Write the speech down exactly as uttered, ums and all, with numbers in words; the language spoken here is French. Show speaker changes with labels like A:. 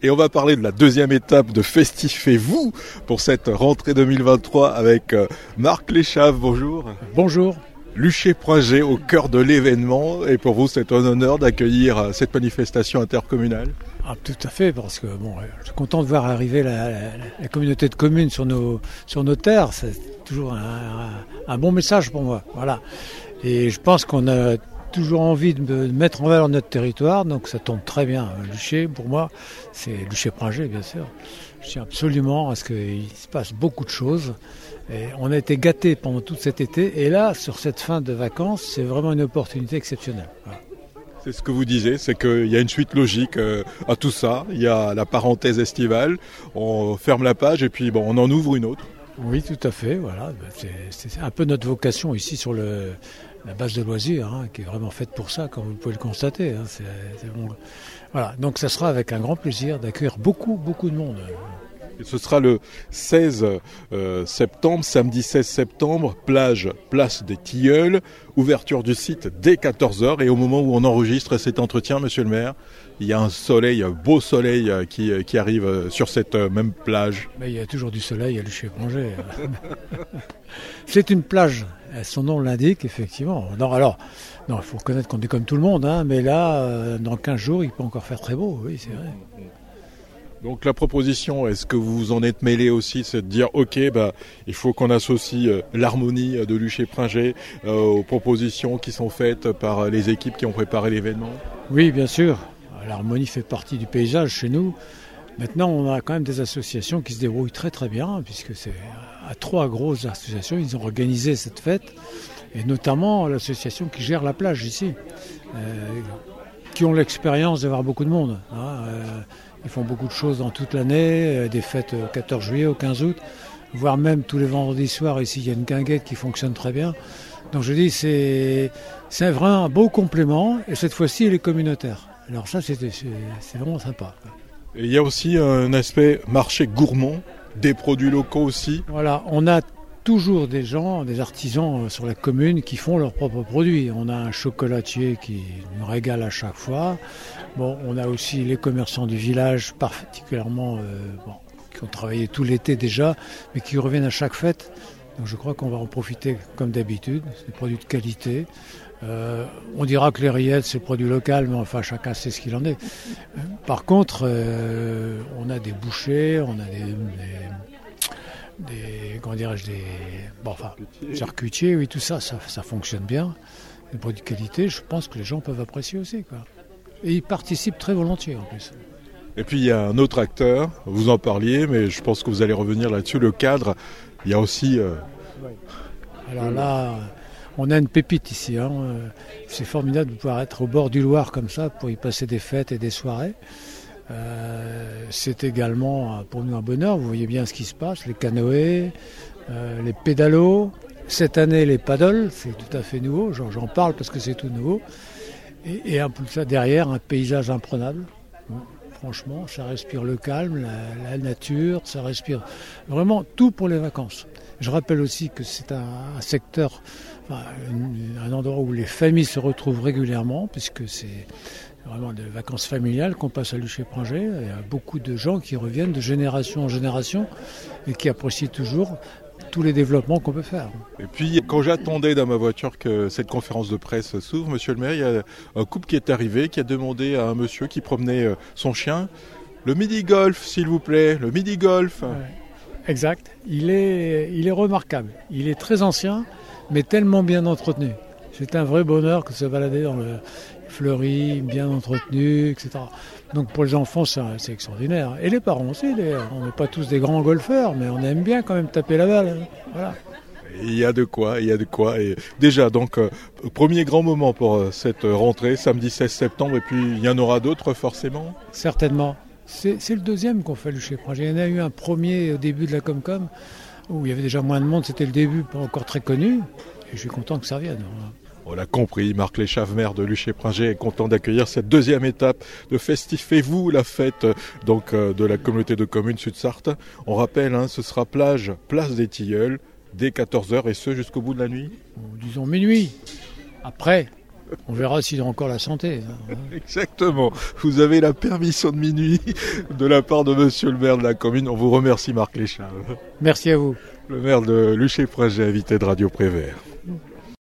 A: Et on va parler de la deuxième étape de Festifez-vous pour cette rentrée deux mille vingt-trois avec Marc Léchave. Bonjour.
B: Bonjour.
A: Luché-Pringé au cœur de l'événement. Et pour vous, c'est un honneur d'accueillir cette manifestation intercommunale.
B: Ah, tout à fait, parce que bon, je suis content de voir arriver la, la, la communauté de communes sur nos, sur nos terres. C'est toujours un, un, un bon message pour moi. Voilà. Et je pense qu'on a toujours envie de mettre en valeur notre territoire, donc ça tombe très bien. Luché, pour moi, c'est Luché-Pringé, bien sûr. Je tiens absolument à ce qu'il se passe beaucoup de choses. Et on a été gâtés pendant tout cet été, et là, sur cette fin de vacances, c'est vraiment une opportunité exceptionnelle. Voilà.
A: C'est ce que vous disiez, c'est qu'il y a une suite logique à tout ça. Il y a la parenthèse estivale, on ferme la page et puis bon, on en ouvre une autre.
B: Oui, tout à fait. Voilà, c'est, c'est un peu notre vocation ici sur le, la base de loisirs, hein, qui est vraiment faite pour ça, comme vous pouvez le constater. Hein, c'est, c'est bon. Voilà, donc ça sera avec un grand plaisir d'accueillir beaucoup, beaucoup de monde.
A: Et ce sera le seize septembre, samedi seize septembre, plage, place des Tilleuls, ouverture du site dès quatorze heures. Et au moment où on enregistre cet entretien, monsieur le maire, il y a un soleil, un beau soleil qui, qui arrive sur cette même plage.
B: Mais il y a toujours du soleil à Luché-Pringé. C'est une plage, son nom l'indique, effectivement. Non, alors, non, il faut reconnaître qu'on est comme tout le monde, hein, mais là, dans quinze jours, il peut encore faire très beau, oui, c'est vrai.
A: Donc la proposition, est-ce que vous vous en êtes mêlé aussi, c'est de dire ok, bah, il faut qu'on associe euh, l'harmonie de Luché-Pringé euh, aux propositions qui sont faites par les équipes qui ont préparé l'événement ?
B: Oui, bien sûr. L'harmonie fait partie du paysage chez nous. Maintenant, on a quand même des associations qui se débrouillent très très bien, puisque c'est à trois grosses associations, ils ont organisé cette fête, et notamment l'association qui gère la plage ici, euh, qui ont l'expérience d'avoir beaucoup de monde. Hein, euh, Ils font beaucoup de choses dans toute l'année, des fêtes au quatorze juillet, au quinze août, voire même tous les vendredis soirs. Ici, il y a une guinguette qui fonctionne très bien. Donc je dis, c'est, c'est vraiment un beau complément. Et cette fois-ci, il est communautaire. Alors ça, c'est, c'est, c'est vraiment sympa.
A: Et il y a aussi un aspect marché gourmand, des produits locaux aussi.
B: Voilà, on a toujours des gens, des artisans sur la commune qui font leurs propres produits. On a un chocolatier qui nous régale à chaque fois. Bon, on a aussi les commerçants du village, particulièrement, euh, bon, qui ont travaillé tout l'été déjà, mais qui reviennent à chaque fête. Donc je crois qu'on va en profiter comme d'habitude. C'est des produits de qualité. Euh, on dira que les rillettes, c'est produit local, mais enfin chacun sait ce qu'il en est. Par contre, euh, on a des bouchers, on a des... des Des, comment dirais-je, des bon, enfin, charcutiers, oui, tout ça, ça, ça fonctionne bien. Les produits de qualité, je pense que les gens peuvent apprécier aussi, quoi. Et ils participent très volontiers, en plus.
A: Et puis, il y a un autre acteur, vous en parliez, mais je pense que vous allez revenir là-dessus, le cadre. Il y a aussi... Euh...
B: Oui. Alors là, on a une pépite ici. Hein. C'est formidable de pouvoir être au bord du Loir comme ça, pour y passer des fêtes et des soirées. Euh, c'est également pour nous un bonheur, vous voyez bien ce qui se passe, les canoës, euh, les pédalos, cette année les paddles, c'est tout à fait nouveau, j'en, j'en parle parce que c'est tout nouveau, et, et un peu ça derrière, un paysage imprenable, bon, franchement, ça respire le calme, la, la nature, ça respire vraiment tout pour les vacances. Je rappelle aussi que c'est un, un secteur, enfin, un, un endroit où les familles se retrouvent régulièrement, puisque c'est vraiment des vacances familiales qu'on passe à Luché-Pringé. Il y a beaucoup de gens qui reviennent de génération en génération et qui apprécient toujours tous les développements qu'on peut faire.
A: Et puis, quand j'attendais dans ma voiture que cette conférence de presse s'ouvre, monsieur le maire, il y a un couple qui est arrivé, qui a demandé à un monsieur qui promenait son chien, le midi-golf, s'il vous plaît, le midi-golf.
B: Ouais, exact. Il est, il est remarquable. Il est très ancien, mais tellement bien entretenu. C'est un vrai bonheur que de se balader dans le fleuri, bien entretenu, et cetera. Donc pour les enfants, c'est, c'est extraordinaire. Et les parents aussi, d'ailleurs. On n'est pas tous des grands golfeurs, mais on aime bien quand même taper la balle. Voilà.
A: Il y a de quoi, il y a de quoi. Et déjà, donc, euh, premier grand moment pour euh, cette rentrée, samedi seize septembre, et puis il y en aura d'autres forcément ?
B: Certainement. C'est, c'est le deuxième qu'on fait, Luché-Pringé. Il y en a eu un premier au début de la Comcom, où il y avait déjà moins de monde, c'était le début, pas encore très connu. Et je suis content que ça revienne.
A: On l'a compris, Marc Léchave, maire de Luché-Pringé, est content d'accueillir cette deuxième étape de Festifez-vous, la fête donc, euh, de la communauté de communes Sud-Sarthe. On rappelle, hein, ce sera plage, place des Tilleuls, dès quatorze heures, et ce jusqu'au bout de la nuit ?
B: Disons minuit. Après, On verra s'il a encore la santé.
A: Exactement. Vous avez la permission de minuit de la part de monsieur le maire de la commune. On vous remercie, Marc Léchal.
B: Merci à vous.
A: Le maire de Luché-Prégé, invité de Radio Prévert.